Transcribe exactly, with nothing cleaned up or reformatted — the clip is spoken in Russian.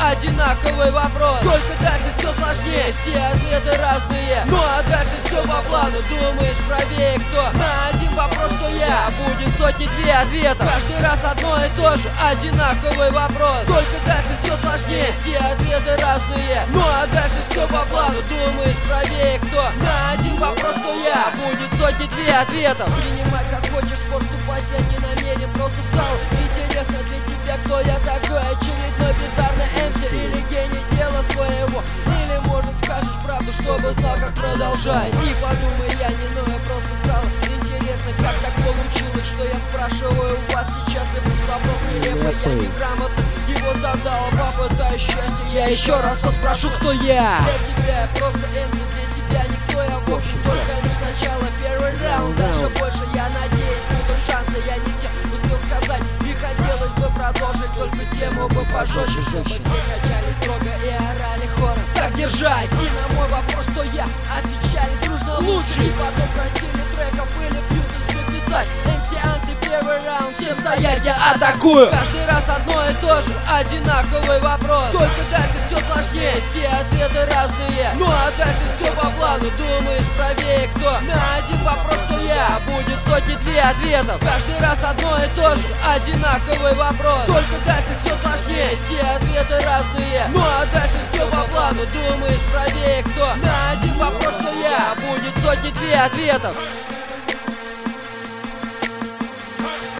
одинаковый вопрос, только дальше все сложнее, все ответы разные. Ну а дальше все по плану, думаешь правее кто? На один вопрос, что я, будет сотни-две ответов. Каждый раз одно и то же, одинаковый вопрос, только дальше все сложнее, все ответы разные. Ну а дальше все по плану, думаешь правее кто? На один вопрос, что я, будет сотни-две ответов. Принимай как хочешь, поступать я не намерен, просто стало интересно для тебя, кто я такой. Очередной бездарный эм си или гений дела своего, или может скажешь правду, чтобы знал, как продолжать. Не подумай, я не ною, просто стало интересно, как так получилось, что я спрашиваю у вас сейчас. И пусть вопрос нелепый, я неграмотно его задал, попытаюсь счастье. Я еще раз все спрошу, кто я. Для тебя я просто эм си, для тебя никто я в общем, только лишь начало, первый раунд. Дальше больше, я надеюсь, будут шансы, я не все успел сказать и хотелось бы продолжить, только тему бы пожестче, чтобы все качали строго и орали хором. Так держать! И на мой вопрос, что я, отвечали дружно лучше. И потом просили треков или фьюты записать. эм си Анты, первый раунд, всем стоять, я атакую. Каждый раз одно и то же, одинаковый вопрос, только дальше все сложнее, все ответы разные. Ну а дальше все по плану, думаешь правее кто? На один вопрос, что я, будет сотни-две ответов. Каждый раз одно и то же, одинаковый вопрос, только дальше все сложнее, все ответы разные. Ну а дальше все по плану, думаешь правее кто? На один вопрос, что я, будет сотни-две ответов.